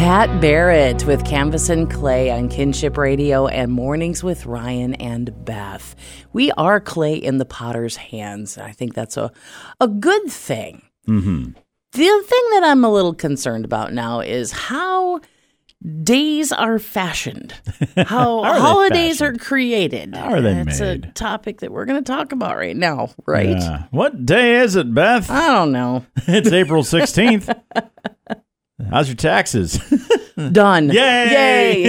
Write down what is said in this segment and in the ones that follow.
Pat Barrett with Canvas and Clay on Kinship Radio and Mornings with Ryan and Beth. We are clay in the potter's hands. I think that's a good thing. Mm-hmm. The other thing that I'm a little concerned about now is how days are fashioned, how holidays are created. How are they made? It's a topic that we're going to talk about right now, right? Yeah. What day is it, Beth? I don't know. It's April 16th. How's your taxes? Done. Yay!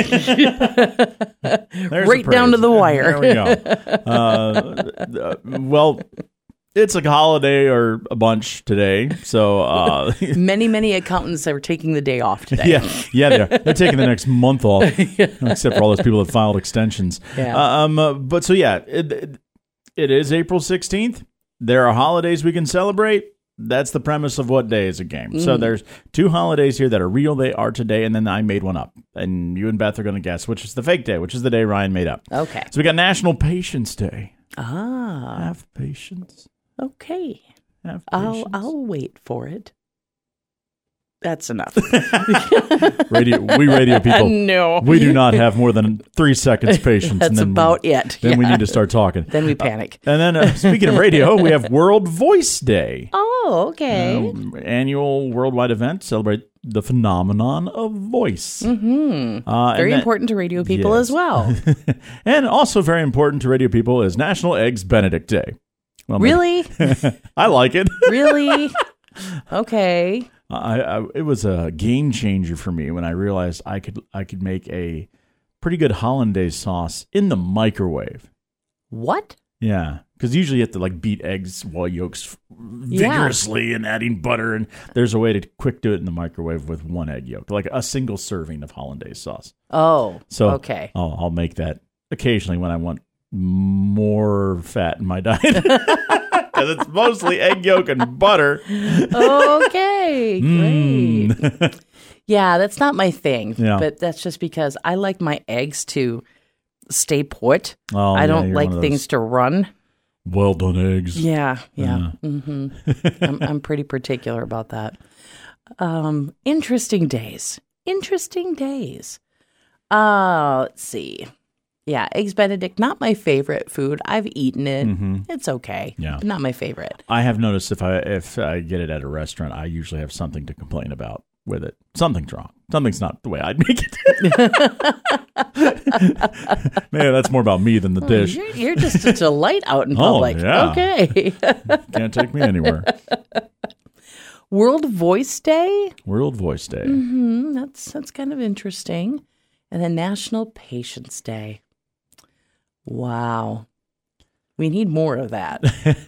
Right down to the wire. There we go. Well, it's a holiday or a bunch today, so... Many accountants are taking the day off today. Yeah, they're taking the next month off, except for all those people that filed extensions. Yeah. But so, yeah, it is April 16th. There are holidays we can celebrate. That's the premise of What Day is a Game. So there's two holidays here that are real. They are today, and then I made one up. And you and Beth are going to guess which is the fake day, which is the day Ryan made up. Okay. So we got National Patience Day. Ah. Have patience. Okay. Have patience. I'll wait for it. That's enough. radio people. No. We do not have more than 3 seconds patience. That's and then about it. Then we need to start talking. Then we panic. And then speaking of radio, we have World Voice Day. Oh, okay. Annual worldwide event celebrate the phenomenon of voice. Mm-hmm. Very important to radio people as well. And also very important to radio people is National Eggs Benedict Day. Well, really? I like it. Really? Okay. It was a game changer for me when I realized I could make a pretty good hollandaise sauce in the microwave. What? Yeah, because usually you have to beat eggs yolks vigorously and adding butter, and there's a way to quick do it in the microwave with one egg yolk, like a single serving of hollandaise sauce. Oh, so okay. I'll make that occasionally when I want more fat in my diet. Because it's mostly egg yolk and butter. Okay, great. Yeah, that's not my thing. Yeah. But that's just because I like my eggs to stay put. Oh, I don't like things to run. Well done eggs. Yeah. Mm-hmm. I'm pretty particular about that. Interesting days. Let's see. Yeah, Eggs Benedict, not my favorite food. I've eaten it. Mm-hmm. It's okay. Yeah. But not my favorite. I have noticed if I get it at a restaurant, I usually have something to complain about with it. Something's wrong. Something's not the way I'd make it. Man, that's more about me than the dish. You're just a delight out in public. Yeah. Okay. Can't take me anywhere. World Voice Day? World Voice Day. Mm-hmm. That's kind of interesting. And then National Patience Day. Wow. We need more of that.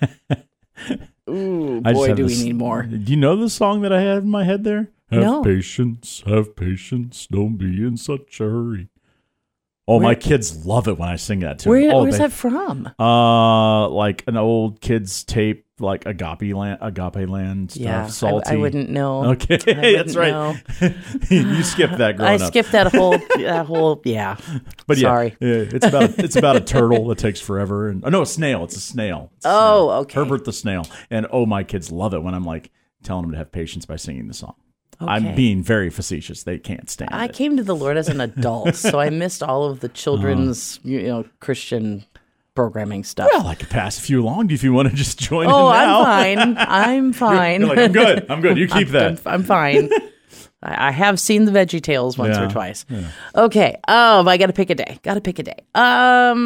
Ooh, boy, do we need more. Do you know the song that I had in my head there? No. Have patience, don't be in such a hurry. Oh, my kids love it when I sing that to them. Where's that from? Like an old kids tape, like Agape Land stuff. Yeah, Salty. I wouldn't know. Okay, that's right. You skipped that growing up. I skipped that whole. Yeah. But sorry. Yeah, it's about a turtle that takes forever. And no, a snail. It's a snail. Okay. Herbert the snail. And my kids love it when I'm telling them to have patience by singing the song. Okay. I'm being very facetious. They can't stand it. I came to the Lord as an adult, so I missed all of the children's, Christian programming stuff. Well, I could pass a few along if you want to just join in now. I'm fine. You're like, I'm good. You keep that. I'm fine. I have seen the Veggie Tales once or twice. Yeah. Okay. I got to pick a day. I'm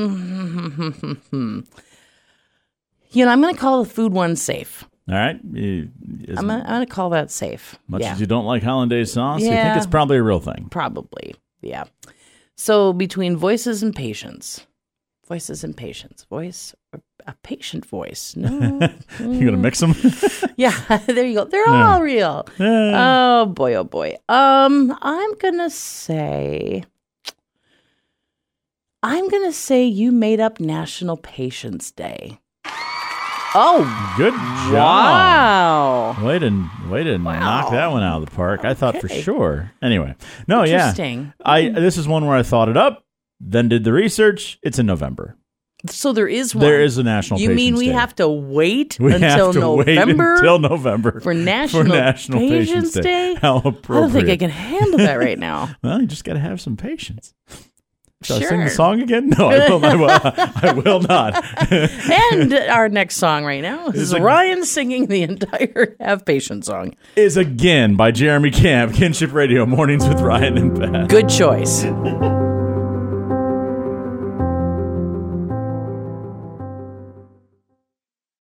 going to call the food one safe. All right. I'm going to call that safe. Much as you don't like hollandaise sauce, you think it's probably a real thing. Probably, yeah. So between voices and patience. Voice, a patient voice. No. You going to mix them? Yeah, there you go. They're all real. Oh, boy. I'm going to say you made up National Patience Day. Oh, good job! Wow, way to knock that one out of the park. I thought for sure. Anyway, interesting. This is one where I thought it up, then did the research. It's in November. So there is one. There is a National You Patience mean we Day. have to wait We until have to November? wait until November For National Patience Day? How appropriate. I don't think I can handle that right now. Well, you just got to have some patience. Shall I Sure. sing the song again? No, I will not. And our next song right now is Ryan singing the entire Have Patience song. Is again by Jeremy Camp, Kinship Radio, Mornings with Ryan and Beth. Good choice.